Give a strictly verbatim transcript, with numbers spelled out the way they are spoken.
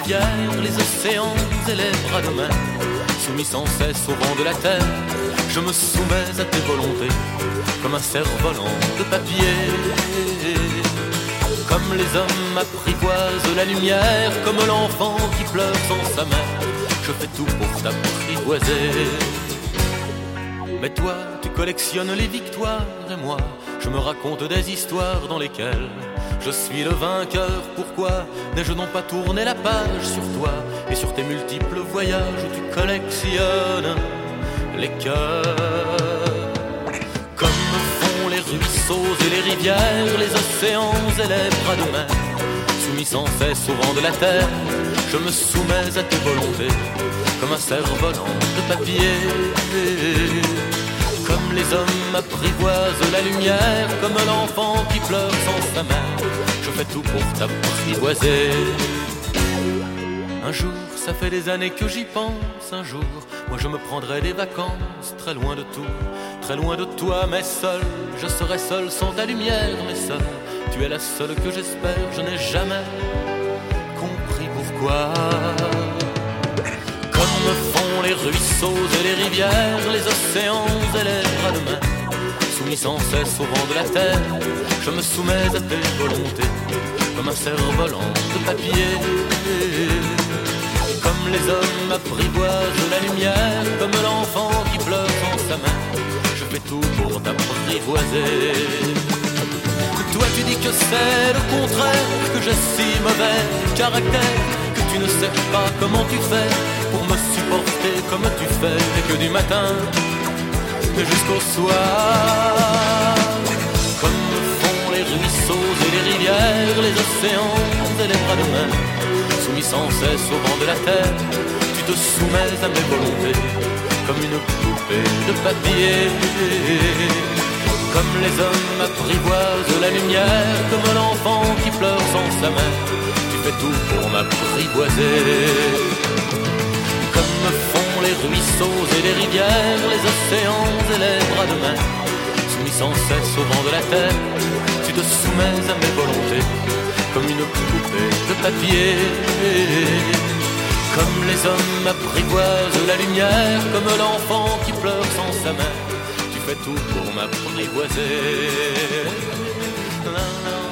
rivières, les océans et les bras de mer. Soumis sans cesse au vent de la terre, je me soumets à tes volontés, comme un cerf-volant de papier. Comme les hommes apprivoisent la lumière, comme l'enfant qui pleure sans sa mère, je fais tout pour t'apprivoiser. Mais toi, tu collectionnes les victoires et moi, je me raconte des histoires dans lesquelles je suis le vainqueur. Pourquoi n'ai-je donc pas tourné la page sur toi et sur tes multiples voyages où tu collectionnes les cœurs? Comme font les ruisseaux et les rivières, les océans et les bras de mer, soumis sans cesse au vent de la terre, je me soumets à tes volontés, comme un cerf-volant de papier. Comme les hommes apprivoisent la lumière, comme l'enfant qui pleure sans sa mère, je fais tout pour t'apprivoiser. Un jour, ça fait des années que j'y pense, un jour, moi je me prendrai des vacances, très loin de tout, très loin de toi, mais seul, je serai seul sans ta lumière, mais seul, tu es la seule que j'espère, je n'ai jamais compris pourquoi. Comme font les ruisseaux et les rivières, les océans et les bras de mer, soumis sans cesse au vent de la terre, je me soumets à tes volontés, comme un cerf-volant de papier. Comme les hommes apprivoisent la lumière, comme l'enfant qui pleure sans sa mère, je fais tout pour t'apprivoiser. Toi tu dis que c'est le contraire, que j'ai si mauvais caractère, que tu ne sais pas comment tu fais pour me supporter comme tu fais, et que du matin jusqu'au soir, comme font les ruisseaux et les rivières, les océans et les bras de mer, soumis sans cesse au vent de la terre, tu te soumets à mes volontés, comme une poupée de papier. Comme les hommes apprivoisent la lumière, comme l'enfant qui pleure sans sa mère, tu fais tout pour m'apprivoiser. Comme font les ruisseaux et les rivières, les océans et les bras de mer, soumis sans cesse au vent de la terre, tu te soumets à mes volontés, comme une poupée de papier. Comme les hommes apprivoisent la lumière, comme l'enfant qui pleure sans sa mère, tu fais tout pour m'apprivoiser.